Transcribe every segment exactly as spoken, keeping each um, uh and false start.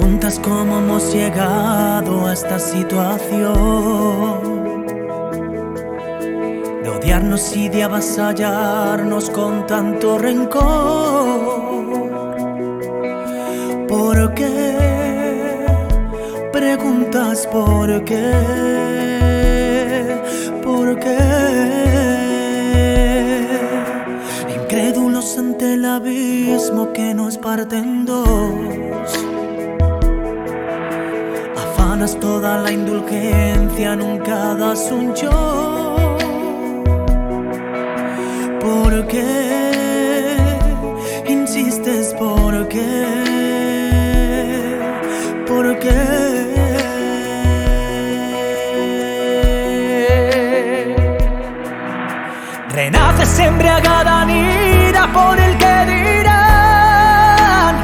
preguntas cómo hemos llegado a esta situación de odiarnos y de avasallarnos con tanto rencor. ¿Por qué? Preguntas por qué, por qué. Incrédulos ante el abismo que nos parte en dos. Afanas toda la indulgencia, nunca das un yo. ¿Por qué? Insistes, ¿por qué? ¿Por qué? Renaces embriagada en ira por el que dirán.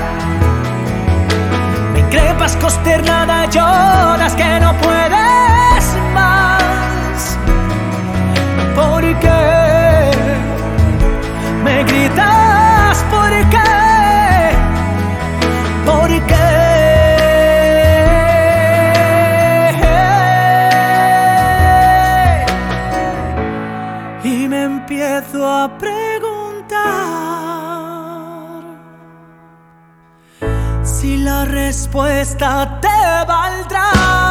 Me increpas consternada, lloras que no puedes más. ¿Por qué? Me gritas, ¿por qué? ¿Por qué? Y me empiezo a preguntar si la respuesta te valdrá.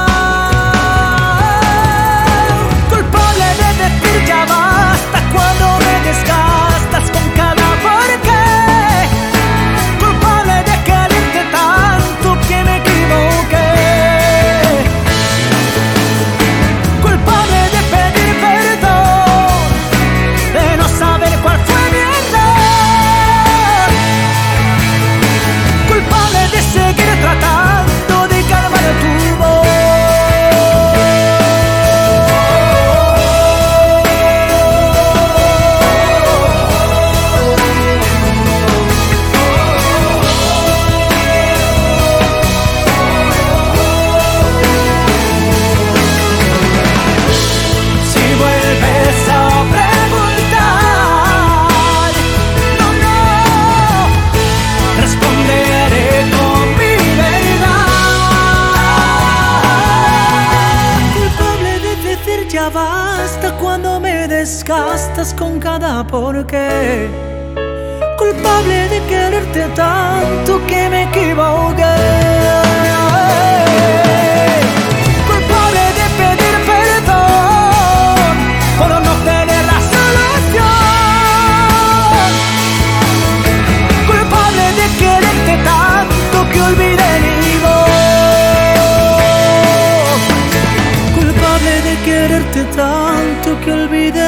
Culpable de decir ya basta cuando me desgastas con cada por qué. Culpable de quererte tanto que me equivoqué. Culpable de pedir perdón, de no saber cuál fue mi error. Culpable de seguir tratando de calmar tu voz. Si vuelves a preguntar, no, no, responderé con mi verdad. Culpable de decir ya basta cuando me desgastas con cada porqué. Culpable de quererte tanto que me equivoqué. Culpable de pedir perdón por no tener la solución. Culpable de quererte tanto que olvidé mi voz. Culpable de quererte tanto que olvidé